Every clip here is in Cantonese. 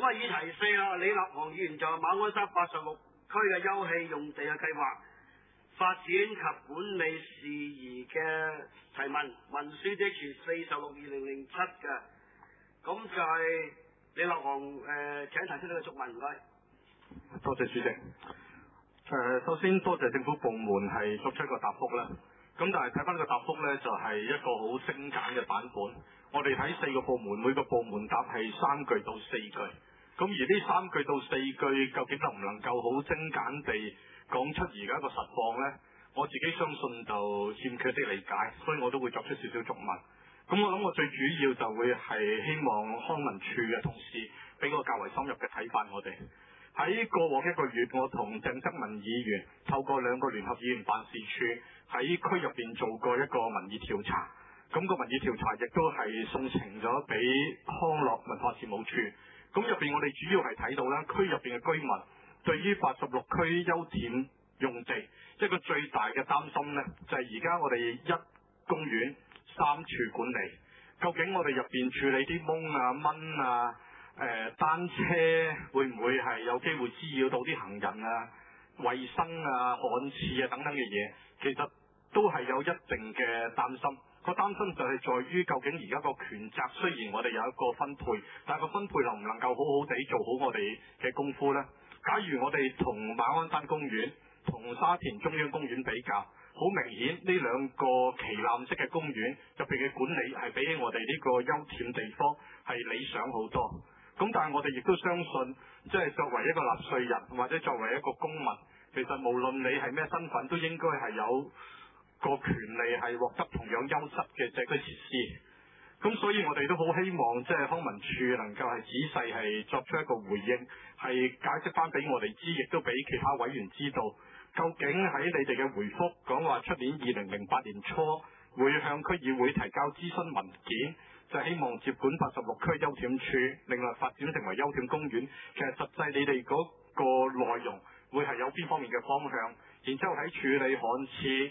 議題4啦，李立航議員就馬鞍山86區嘅休憩用地嘅計劃發展及管理事宜嘅提問，文書的是462007嘅，咁就係李立航請提出呢個質問，唔該。 多謝主席。首先多謝政府部門係作出一個答覆啦。咁但係睇翻個答覆呢，就係一個好精簡嘅版本。我哋睇4個部門，每個部門答係3句到4句。咁而呢3句到4句究竟能唔能夠好精簡地講出而家個實況呢？我自己相信就欠缺啲理解，所以我都會作出少少觸問。咁我諗我最主要就會係希望康文署嘅同事俾個較為深入嘅睇法我哋。喺過往1個月，我同鄭德文議員透過2個聯合議員辦事處喺區入邊做過一個民意調查。咁個民意調查亦都係送呈咗俾康樂文化事務處。咁入邊我哋主要係睇到咧，區入邊嘅居民對於86區休憩用地一個最大嘅擔心呢，就係而家我哋1公園3處管理，究竟我哋入邊處理啲蚊啊、蚊啊、單車會唔會係有機會滋擾到啲行人啊、衛生啊、旱廁啊等等嘅嘢，其實都係有一定嘅擔心。個擔心就係在於究竟而家個權責雖然我哋有一個分配，但係個分配能唔能夠好好地做好我哋嘅功夫呢？假如我哋同馬鞍山公園同沙田中央公園比較，好明顯呢2個旗艦式嘅公園入邊嘅管理係比起我哋呢個休憩地方係理想好多。咁但係我哋亦都相信，即係作為一個納稅人或者作為一個公民，其實無論你係咩身份，都應該係有個權利係獲得同樣優質嘅社區設施。咁所以我哋都好希望即係康文署能夠係仔細係作出一個回應，係解釋翻俾我哋知，亦都俾其他委員知道，究竟喺你哋嘅回覆講話出年2008年初會向區議會提交諮詢文件，就希望接管86區休憩處，另外發展成為休憩公園。其實實際你哋嗰個內容會係有邊方面嘅方向，然之後喺處理旱廁、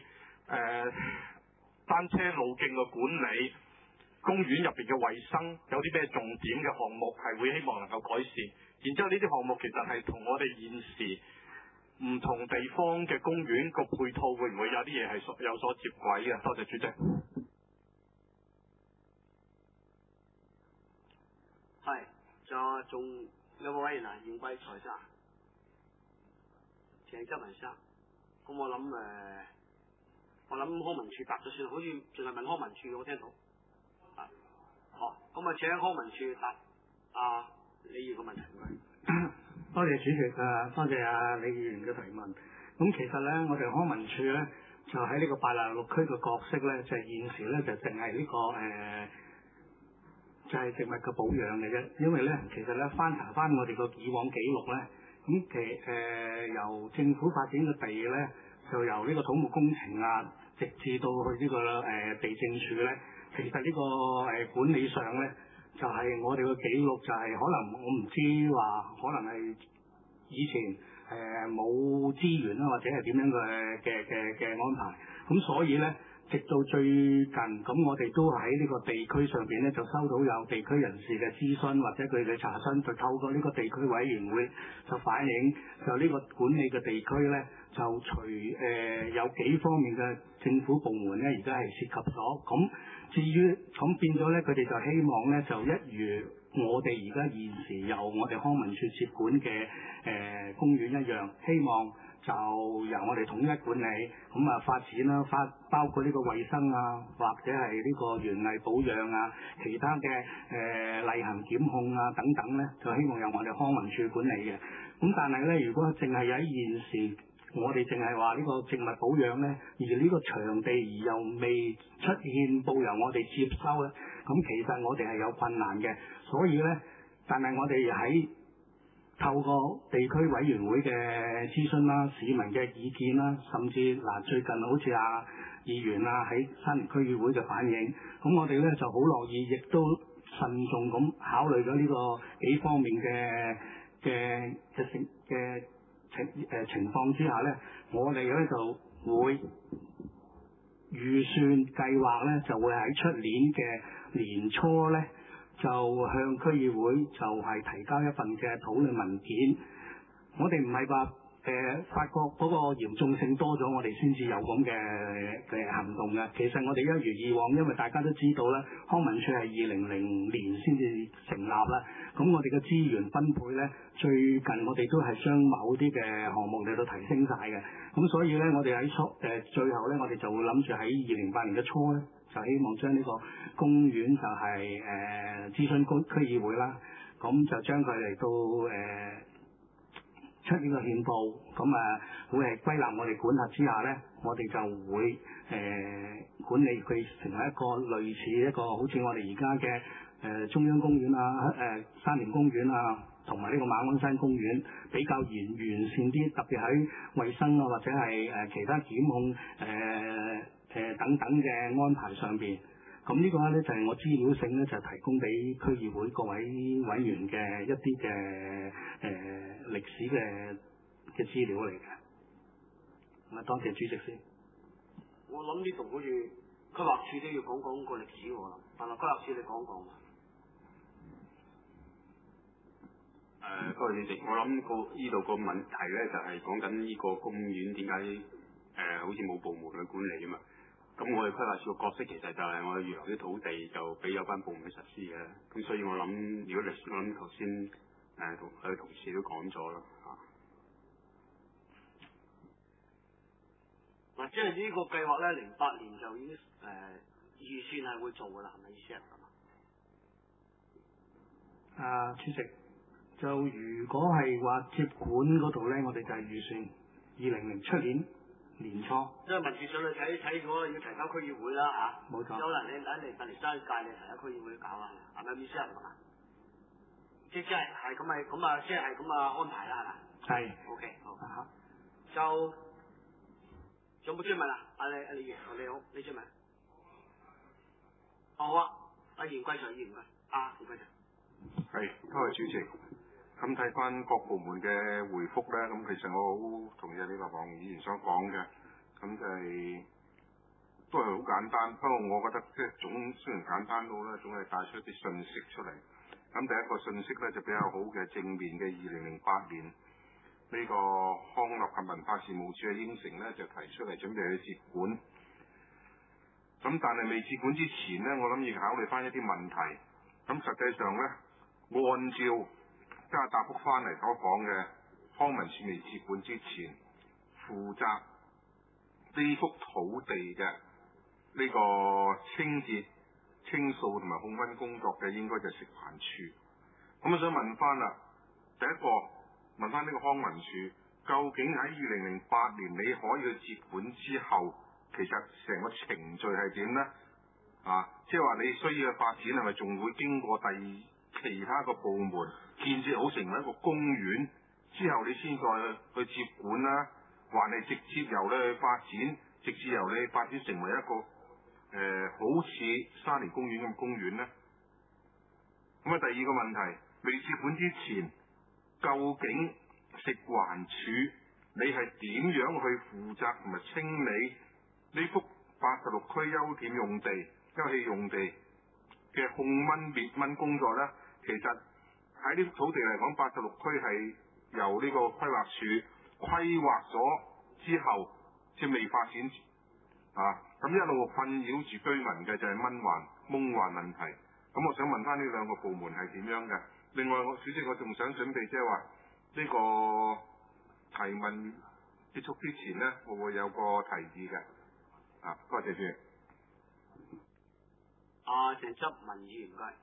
單車路徑嘅管理、公園入邊嘅衛生有啲咩重點嘅項目係會希望能夠改善。然之後呢啲項目其實係同我哋現時唔同地方嘅公園個配套會唔會有啲嘢係有所接軌嘅？多謝主席。 係，仲有冇委員啊？袁貴財生、鄭德文生。咁我諗康文署答咗算，好似淨係問康文署，我聽到。好，咁啊請康文署答李議員嘅問題。 多謝主席多謝李議員嘅提問。咁其實咧，我哋康文署咧就喺呢個86區嘅角色咧，就係現時咧就淨係呢個就係植物嘅保養嘅啫。因為咧，其實咧翻查翻我哋個以往記錄咧，咁由政府發展嘅地咧，就由呢個土木工程啊，直至到去呢個地政處咧，其實呢個管理上咧，就係我哋個記錄就係可能我唔知話，可能係以前冇資源啦，或者係點樣嘅安排。咁所以咧，直到最近咁，我哋都喺呢個地區上邊咧，就收到有地區人士嘅諮詢或者佢嘅查詢，就透過呢個地區委員會就反映，就呢個管理嘅地區咧，就有幾方面嘅政府部門咧，而家係涉及咗。咁至於咁變咗咧，佢哋就希望咧，就一如我哋而家現時由我哋康文署接管嘅公園一樣，希望就由我哋統一管理，咁啊發展啦，包括呢個衛生啊，或者係呢個園藝保養啊，其他嘅例行檢控啊等等咧，就希望由我哋康文署管理嘅。咁但係咧，如果淨係喺現時，我哋淨係話呢個植物保養咧，而呢個場地而又未出現報由我哋接收咧，咁其實我哋係有困難嘅。所以咧，但係我哋喺透過地區委員會嘅諮詢啦、市民嘅意見啦，甚至最近好似議員喺沙田區議會嘅反映，咁我哋咧就好樂意，亦都慎重咁考慮咗呢個幾方面嘅情況之下咧，我哋咧就會預算計劃咧，就會喺出年嘅年初咧， 就向區議會就係提交一份嘅討論文件。我哋唔係話發覺嗰個嚴重性多咗，我哋先至有咁嘅行動嘅。其實我哋一如以往，因為大家都知道咧，康文署係2000年先至成立啦。咁我哋嘅資源分配咧，最近我哋都係將某啲嘅項目嚟到提升晒嘅。咁所以咧，我哋喺最後咧，我哋就會諗住喺2008年嘅初咧，就希望將呢個公園就係諮詢區議會啦。咁就將佢嚟到出呢個憲報，咁會係歸納我哋管轄之下咧，我哋就會管理佢成為一個類似一個好似我哋而家嘅中央公園啊、沙田公園啊，同埋呢個馬鞍山公園比較完善啲，特別喺衞生啊或者係其他檢控等等嘅安排上邊。咁呢個咧就係我資料性咧，就提供俾區議會各位委員嘅一啲嘅歷史嘅資料嚟嘅。咁多謝主席先。 我諗呢度好似規劃處都要講個歷史喎，但係規劃處你講嘛？ 多謝主席，我諗呢度個問題咧就係講緊呢個公園點解好似冇部門去管理啊嘛。咁我哋規劃處個角色其實就係我哋預留啲土地就俾有關部門去實施嘅。咁所以我諗，如果歷史我諗頭先同佢哋同事都講咗啦嚇。 嗱，即係呢個計劃咧，08年就已經預算係會做㗎啦，係咪意思係咁主席，就如果係話接管嗰度咧，我哋就係預算2020出年年初， 因為民事上去睇咗要提交區議會啦嚇， 冇錯。 有能你嚟新界你提交區議會搞啊，係咪意思係咁啊？即係咁啊，即係咁啊安排啦，係嘛？ 係。 OK 好。就仲有冇追問啊？阿李爺，你好，你追問。好啊，阿袁貴祥議員啊，袁貴祥。 係，多謝主席。咁睇翻各部門嘅回覆咧，咁其實我好同意呢個黃議員所講嘅，咁就係都係好簡單。不過我覺得即係總雖然簡單到咧，總係帶出一啲信息出嚟。咁第一個信息咧就比較好嘅正面嘅2008年呢個康樂及文化事務處嘅應承咧，就提出嚟準備去接管。咁但係未接管之前咧，我諗要考慮翻一啲問題。咁實際上咧，按照今日答覆翻嚟所講嘅，康文署未接管之前，負責呢幅土地嘅呢個清潔、清掃同埋控溫工作嘅，應該就係食環署。咁我想問翻啦，第一個問翻呢個康文署，究竟喺2008年你可以去接管之後，其實成個程序係點呢？即係話你需要嘅發展係咪仲會經過其他個部門建設好成為一個公園之後，你先再去接管啦，還係直接由你去發展，直接由你發展成為一個好似沙田公園咁嘅公園呢？咁第二個問題，未接管之前，究竟食環署你係點樣去負責同埋清理呢幅86區休憩用地嘅控蚊滅蚊工作呢？其實喺呢幅土地嚟講，86區係由呢個規劃署規劃咗之後，即未發展咁一路困擾住居民嘅就係蚊患、蚊患問題。咁我想問翻呢兩個部門係點樣嘅？另外，主席我仲想準備即係話呢個提問結束之前呢，我會有個提議嘅。多謝主席。 鄭執民議員唔該。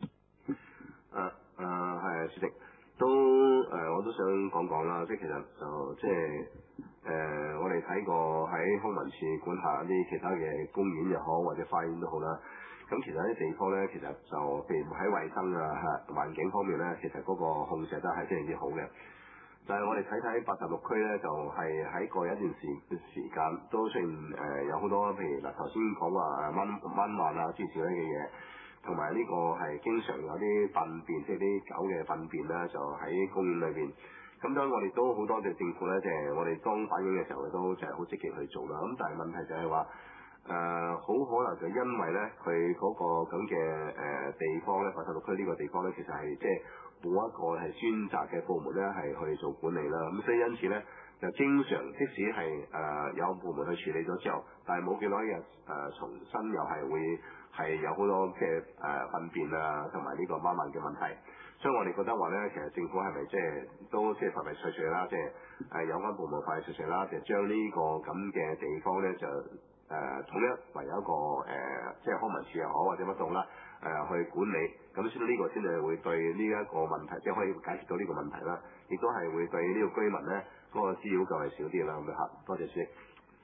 係主席，我都想講啦，即係其實就即係我哋睇過喺康文署管轄一啲其他嘅公園又好或者花園都好啦。咁其實啲地方咧，其實就譬如喺衞生環境方面咧，其實嗰個控制得係非常之好嘅。但係我哋睇86區咧，就係喺過一段時間都雖然有好多譬如頭先講話蚊患諸如此類嘅嘢。同埋呢個係經常有啲糞便，即係啲狗嘅糞便啦，就喺公園裏邊。咁當然我哋都好多謝政府咧，即係我哋當反映嘅時候都就係好積極去做啦。咁但係問題就係話好可能就因為咧佢嗰個咁嘅地方咧，86區呢個地方咧，其實係即係冇一個係專責嘅部門咧係去做管理啦。咁所以因此咧，就經常即使係有部門去處理咗之後，但係冇幾多日重新又係會係有好多嘅糞便啊，同埋呢個貓糞嘅問題。所以我哋覺得話咧，其實政府係咪即係都即係快快脆脆啦，即係有關部門快脆脆啦，就將呢個咁嘅地方咧就統一為有一個即係康文署又好或者乜棟啦去管理，咁先呢個先至會對呢一個問題，即係可以解決到呢個問題啦，亦都係會對呢個居民咧嗰個滋擾就係少啲啦咁樣嚇。多謝主席。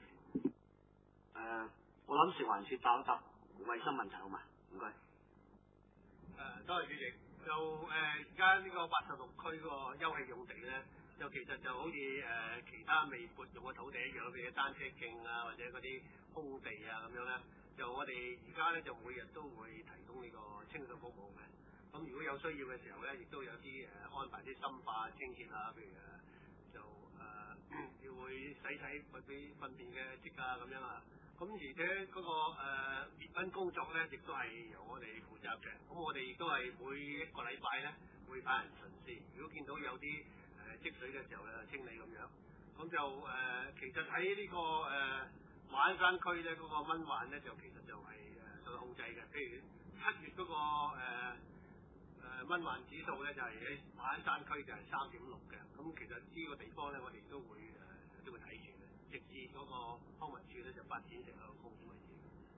我諗食環署答一答衞生問題好嘛？唔該。 多謝主席。就而家呢個86區嗰個休憩用地咧，就其實就好似其他未撥用嘅土地一樣，譬如單車徑啊，或者嗰啲空地啊咁樣咧，就我哋而家咧就每日都會提供呢個清掃服務嘅。咁如果有需要嘅時候咧，亦都有啲安排啲深化清潔啊，譬如就要會洗嗰啲糞便嘅漬啊咁樣啊。咁而且嗰個滅蚊工作咧，亦都係由我哋負責嘅。咁我哋亦都係每一個禮拜咧會派人巡視，如果見到有啲積水嘅時候咧清理咁樣。咁就其實喺呢個馬鞍山區咧嗰個蚊患咧就其實就係受到控制嘅。譬如7月嗰個蚊患指數咧就係喺馬鞍山區就係3.6嘅。咁其實呢個地方咧我哋都會睇住嘅。直至嗰個康文署咧就發展成個公園為止。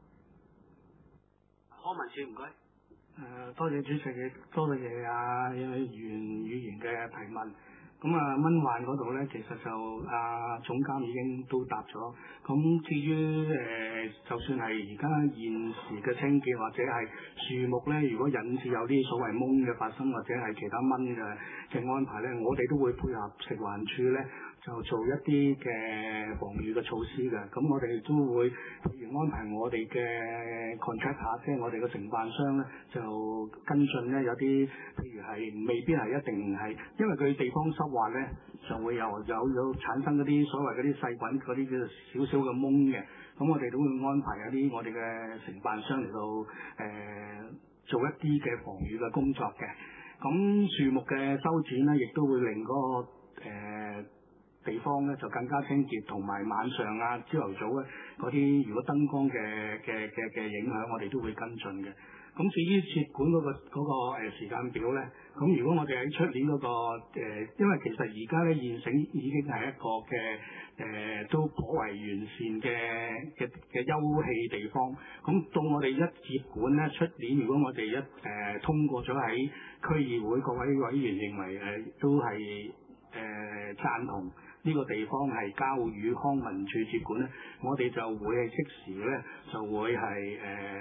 康文署唔該。 多謝主席嘅，多謝袁議員嘅提問。咁蚊患嗰度咧，其實就總監已經都答咗。咁至於就算係而家現時嘅清潔或者係樹木咧，如果引致有啲所謂蚊嘅發生或者係其他蚊嘅安排咧，我哋都會配合食環署咧。就做一啲嘅防禦嘅措施嘅，咁我哋都會譬如安排我哋嘅 contractor， 即係我哋嘅承辦商咧，就跟進咧有啲譬如係未必係一定係，因為佢地方濕滑咧，就會有產生嗰啲所謂嗰啲細菌嗰啲叫少少嘅蚊嘅，咁我哋都會安排有啲我哋嘅承辦商嚟到做一啲嘅防禦嘅工作嘅。咁樹木嘅修剪咧，亦都會令嗰個地方咧就更加清潔，同埋晚上啊、朝頭早咧嗰啲如果燈光嘅影響，我哋都會跟進嘅。咁至於接管嗰個時間表咧，咁如果我哋喺出年嗰個因為其實而家咧現成已經係一個嘅都頗為完善嘅休憩地方。咁到我哋一接管咧，出年如果我哋一通過咗喺區議會各位委員認為都係贊同。呢個地方係交予康文署接管咧，我哋就會係即時咧就會係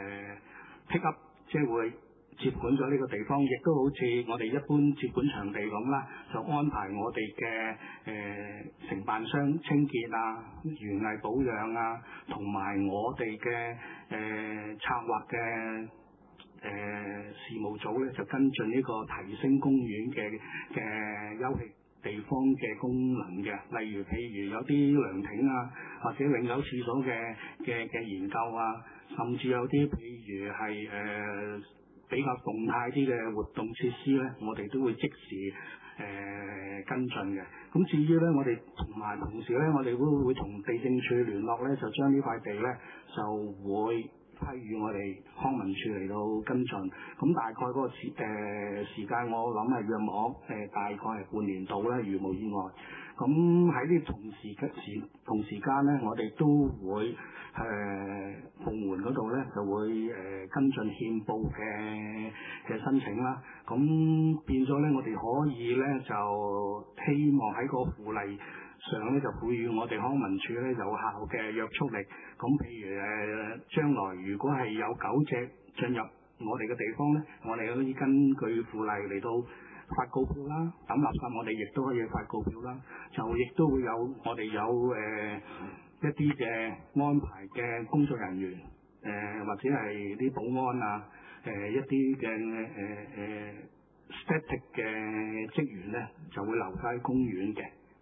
pick up， 即係會接管咗呢個地方，亦都好似我哋一般接管場地咁啦，就安排我哋嘅承辦商清潔啊、園藝保養啊，同埋我哋嘅策劃嘅事務組咧，就跟進呢個提升公園嘅休憩地方嘅功能嘅，例如譬如有啲涼亭啊，或者永久廁所嘅研究啊，甚至有啲譬如係比較動態啲嘅活動設施咧，我哋都會即時跟進嘅。咁至於咧，我哋同時咧，我哋會同地政處聯絡咧，就將呢塊地咧就會批予我哋康文署嚟到跟進，咁大概嗰個時間我諗係約莫大概係半年度啦，如無意外。咁喺呢同時間咧，我哋都會部門嗰度咧就會跟進憲報嘅申請啦。咁變咗咧，我哋可以咧就希望喺個附例上咧就賦予我哋康文署咧有效嘅約束力。咁譬如將來如果係有狗隻進入我哋嘅地方咧，我哋可以根據附例嚟到發告票啦，抌垃圾我哋亦都可以發告票啦。就亦都會有我哋有一啲嘅安排嘅工作人員或者係啲保安啊一啲嘅static 嘅職員咧就會留低公園嘅。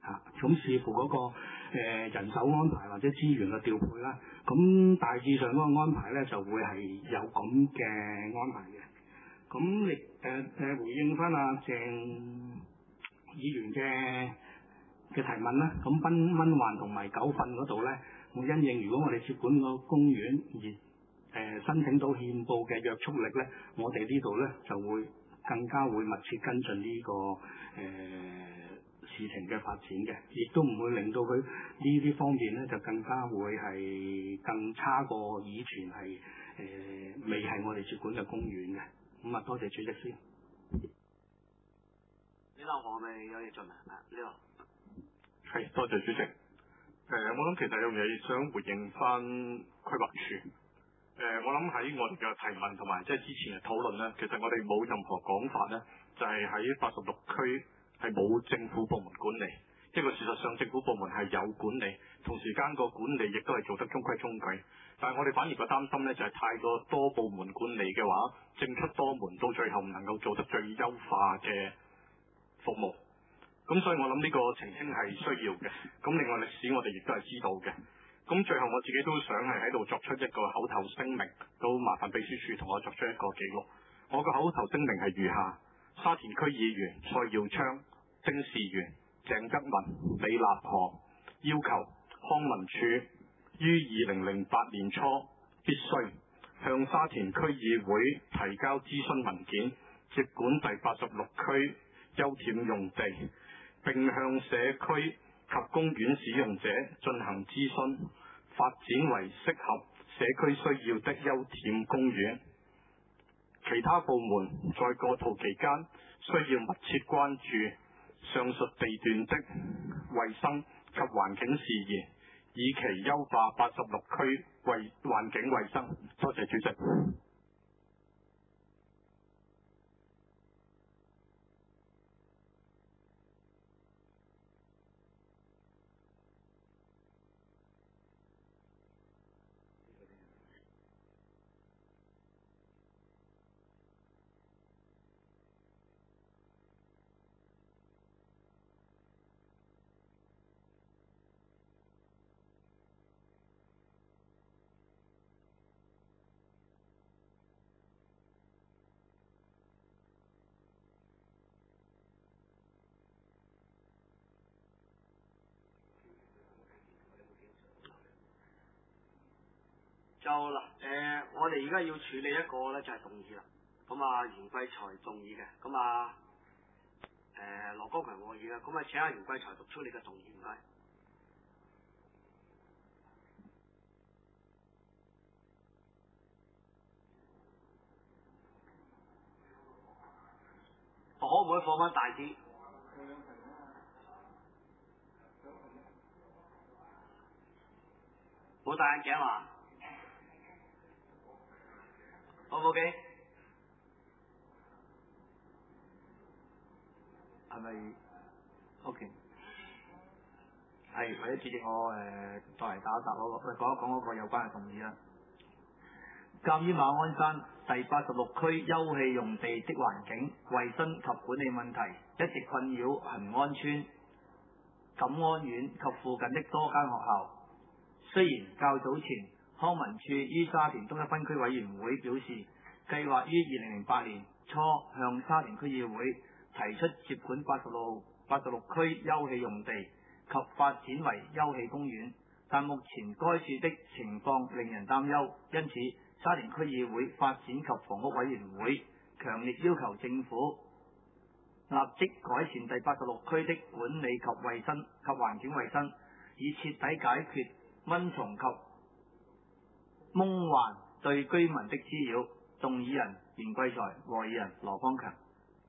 咁視乎嗰個人手安排或者資源嘅調配啦。咁大致上嗰個安排咧就會係有咁嘅安排嘅。咁亦回應翻阿鄭議員嘅提問啦。咁蚊患同埋狗糞嗰度咧，我因應如果我哋接管個公園而申請到憲報嘅約束力咧，我哋呢度咧就會更加會密切跟進呢個事情嘅發展嘅，亦都唔會令到佢呢啲方面咧就更加會係更差過以前係未係我哋接管嘅公園嘅。咁啊，多謝主席先。 李立行咪有嘢進啊？呢個係多謝主席。我諗其實有嘢想回應翻規劃署。我諗喺我哋嘅提問同埋即係之前嘅討論咧，其實我哋冇任何講法咧，就係喺86區係冇政府部門管理。因為事實上政府部門係有管理，同時間個管理亦都係做得中規中矩。但係我哋反而個擔心咧，就係太過多部門管理嘅話，政出多門，到最後唔能夠做得最優化嘅服務。咁所以我諗呢個澄清係需要嘅。咁另外歷史我哋亦都係知道嘅。咁最後我自己都想係喺度作出一個口頭聲明，都麻煩秘書處同我作出一個記錄。我個口頭聲明係如下：沙田區議員蔡耀昌、丁士元、鄭德文、李立行要求康文署於2008年初必須向沙田區議會提交諮詢文件，接管第86區休憩用地，並向社區及公園使用者進行諮詢，發展為適合社區需要的休憩公園。其他部門在過渡期間需要密切關注上述地段的衛生及環境事宜，以期優化86區環境衛生。多謝主席。 就嗱，我哋而家要處理一個咧就係動議啦。咁啊，袁貴才動議嘅，咁啊，羅光強和議嘅，咁啊請阿袁貴才讀出你嘅動議，唔該。可唔可以放翻大啲？冇戴眼鏡嘛？O 唔 OK？ 係咪 OK？係，或者主席我再嚟答一答講一講嗰個有關嘅動議啦。鑑於馬鞍山第86區休憩用地的環境、衛生及管理問題一直困擾恒安邨、錦安苑及附近的多間學校，雖然較早前康文署於沙田東一分區委員會表示，計劃於2008年初向沙田區議會提出接管86區休憩用地及發展為休憩公園，但目前該處的情況令人擔憂，因此沙田區議會發展及房屋委員會強烈要求政府立即改善第86區的管理及衛生及環境衛生，以徹底解決蚊蟲及蚊患對居民的滋擾。動議人袁貴才，和議人羅光強。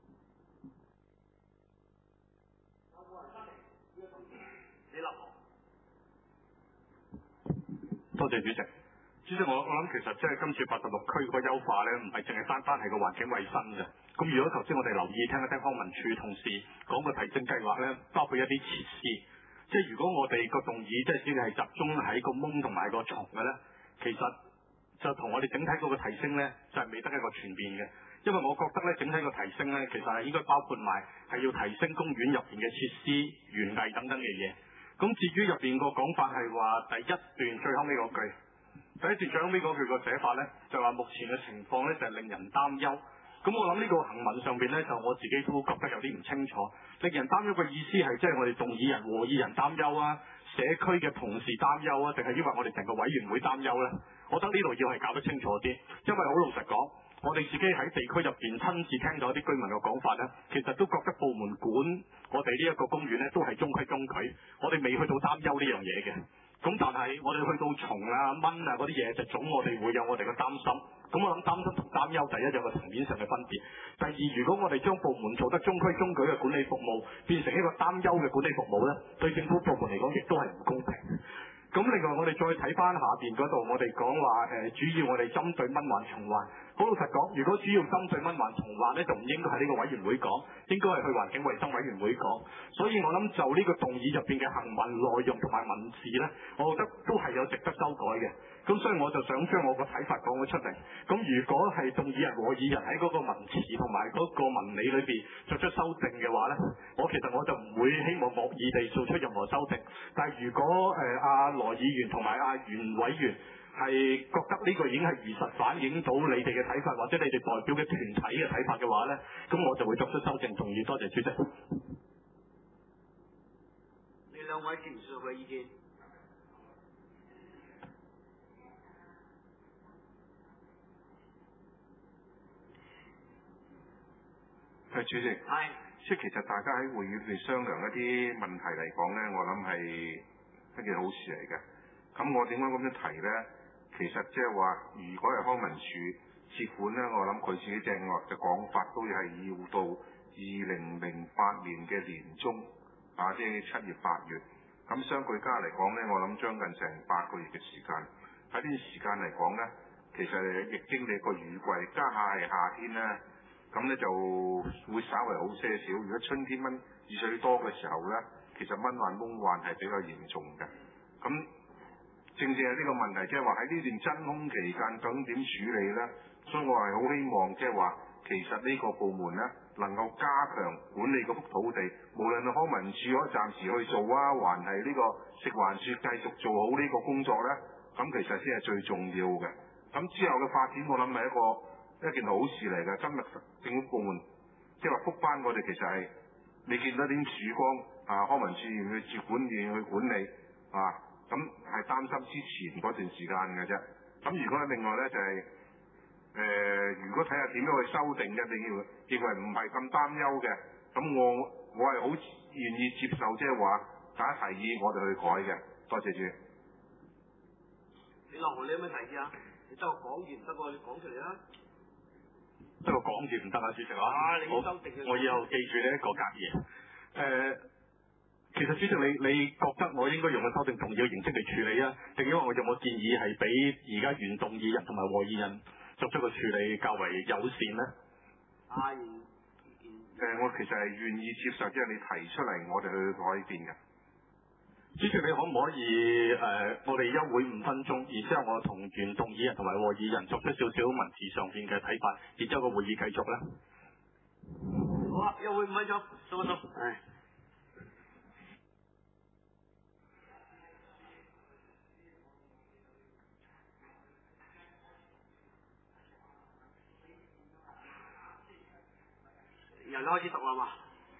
多謝主席。主席，我諗其實即係今次86區個優化咧，唔係淨係單係個環境衛生嘅。咁如果頭先我哋留意聽一聽康文署同事講個提升計劃咧，包括一啲設施，即係如果我哋個動議即係只係集中喺個蚊同埋個蟲嘅咧，其實就同我哋整體嗰個提升咧就係未得一個全面嘅。 因為我覺得咧整體個提升咧，其實係應該包括埋係要提升公園入邊嘅設施、園藝等等嘅嘢。咁至於入邊個講法係話第一段最後尾嗰句，第一段最後尾嗰句個寫法咧，就話目前嘅情況咧就係令人擔憂。咁我諗呢個行文上邊咧，就我自己都覺得有啲唔清楚。令人擔憂嘅意思係即係我哋動議人、和議人擔憂啊，社區嘅同事擔憂啊，定係因為我哋成個委員會擔憂咧？我覺得呢度要係搞得清楚啲，因為好老實講，我哋自己喺地區入邊親自聽到一啲居民嘅講法咧，其實都覺得部門管我哋呢一個公園咧都係中規中矩，我哋未去到擔憂呢樣嘢嘅。咁但係我哋去到蟲啊、蚊啊嗰啲嘢，就總我哋會有我哋嘅擔心。咁我諗擔心同擔憂，第一有個層面上嘅分別。第二，如果我哋將部門做得中規中矩嘅管理服務，變成一個擔憂嘅管理服務咧，對政府部門嚟講亦都係唔公平。咁另外我哋再睇翻下邊嗰度，我哋講話主要我哋針對蚊患蟲患。好老實講，如果主要針對蚊患蟲患咧，就唔應該喺呢個委員會講，應該係去環境衛生委員會講。所以我諗就呢個動議入邊嘅行文內容同埋文字咧，我覺得都係有值得修改嘅。咁所以我就想將我個睇法講咗出嚟。咁如果係動議人、和議人喺嗰個文詞同埋嗰個文理裏邊作出修訂嘅話咧，其實我就唔會希望惡意地做出任何修訂。但係如果阿羅議員同埋阿袁委員係覺得呢個已經係如實反映到你哋嘅睇法，或者你哋代表嘅團體嘅睇法嘅話咧，咁我就會作出修正同意。多謝主席。 你兩位接唔接受佢意見？ 主席，即係其實大家喺會議裏邊商量一啲問題嚟講咧，我諗係一件好事嚟嘅。咁我點解咁樣提咧？其實即係話，如果係康文署接款咧，我諗佢自己正話嘅講法都係要到2008年嘅年中，即係7月8月。咁相對加嚟講咧，我諗將近成8個月嘅時間。喺呢段時間嚟講咧，其實亦經歷過雨季，加下係夏天咧。咁咧就會稍為好些少。如果春天蚊雨水多嘅時候咧，其實蚊患、蜂患係比較嚴重嘅。咁正係呢個問題，即係話喺呢段真空期間究竟點處理咧？所以我係好希望即係話，其實呢個部門咧能夠加強管理嗰幅土地，無論係康文署可以暫時去做啊，還係呢個食環署繼續做好呢個工作咧，咁其實先係最重要嘅。咁之後嘅發展，我諗係一件好事嚟嘅。今日政府部門即係話覆返我哋，其實係你見到點曙光康文署要去接管，要去管理咁係擔心之前嗰段時間嘅啫。咁如果另外咧就係如果睇下點樣去修訂嘅，你認為唔係咁擔憂嘅，咁我係好願意接受，即係話大家提議我哋去改嘅。多謝主席。 李樂雄，你有咩提議啊？你得個講字唔得喎，你講出嚟啦。 得個講字唔得啊，主席我以後記住呢一個格言。其實主席你覺得我應該用個修訂同意嘅形式嚟處理啊，定因為我用個建議係比而家原動議人同埋和議人作出個處理較為友善咧？ 我其實係願意接受，即係你提出嚟，我哋去改變嘅。 主席，你可唔可以我哋休會5分鐘，然之後我同原動議人同埋和議人作出少少文字上邊嘅睇法，然之後個會議繼續咧？ 好啊，休會5分鐘，收一收。由你開始讀啦嘛，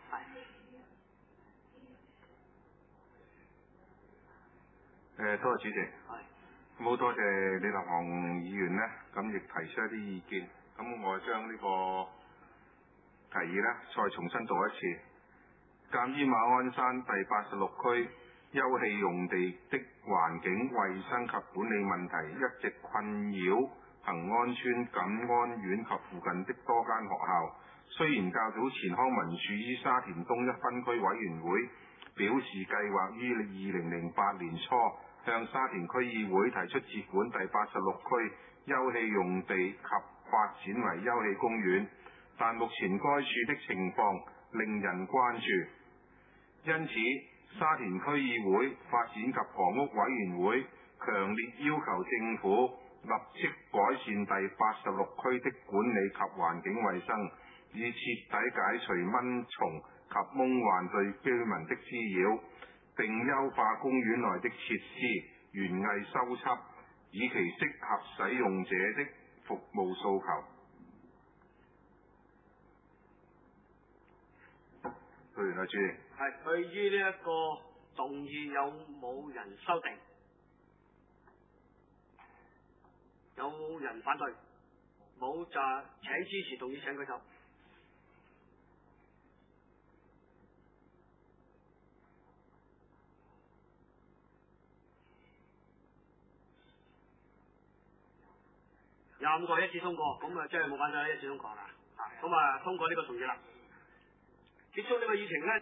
多謝主席。好多謝李立航議員呢，咁亦提出一啲意見。咁我將呢個提議呢，再重新讀一次。鑑於馬鞍山第86區休憩用地的環境衛生及管理問題一直困擾恒安邨、錦安苑及附近的多間學校。雖然較早前康文署於沙田東一分區委員會表示計劃於2008年初向沙田區議會提出接管第86區休憩用地及發展為休憩公園，但目前該處的情況令人關注。因此，沙田區議會發展及房屋委員會強烈要求政府立即改善第86區的管理及環境衛生，以徹底解除蚊蟲及蚊患對居民的滋擾，並優化公園內的設施，園藝修葺，以其適合使用者的服務訴求。對唔對，主席？ 係對於呢一個動議有冇人修訂？有人反對？冇就請支持動議請舉手。25個一致通過，咁啊即係冇反對一致通過啦。咁啊通過呢個動議啦。結束呢個議程咧。